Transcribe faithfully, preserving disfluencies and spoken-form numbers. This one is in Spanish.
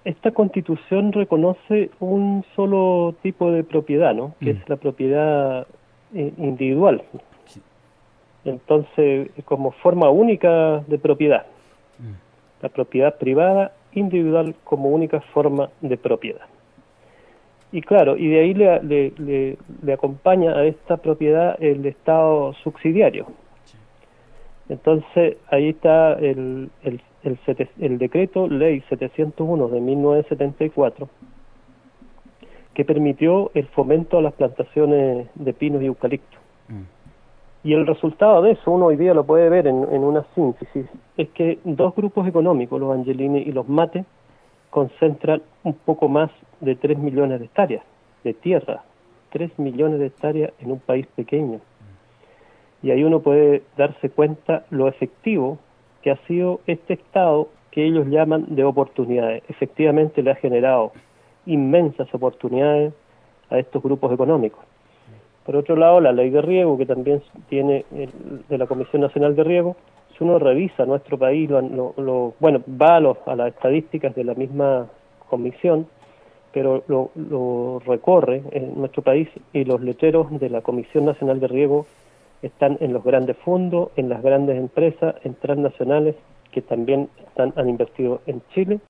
esta Constitución reconoce un solo tipo de propiedad, ¿no? Que Mm. es la propiedad eh, individual. Sí. Entonces, como forma única de propiedad. Mm. La propiedad privada individual como única forma de propiedad. Y claro, y de ahí le, le, le, le acompaña a esta propiedad el Estado subsidiario. Sí. Entonces, ahí está el, el, el, sete, el decreto ley setecientos uno de mil novecientos setenta y cuatro, que permitió el fomento a las plantaciones de pinos y eucaliptos. Mm. Y el resultado de eso, uno hoy día lo puede ver en, en una síntesis, es que dos grupos económicos, los Angelini y los Mate, concentran un poco más de tres millones de hectáreas de tierra, tres millones de hectáreas en un país pequeño. Y ahí uno puede darse cuenta lo efectivo que ha sido este Estado que ellos llaman de oportunidades. Efectivamente le ha generado inmensas oportunidades a estos grupos económicos. Por otro lado, la ley de riego, que también tiene el, de la Comisión Nacional de Riego, si uno revisa nuestro país, lo, lo, lo, bueno, va a, los, a las estadísticas de la misma comisión, pero lo, lo recorre en nuestro país y los letreros de la Comisión Nacional de Riego están en los grandes fondos, en las grandes empresas, en transnacionales que también están, han invertido en Chile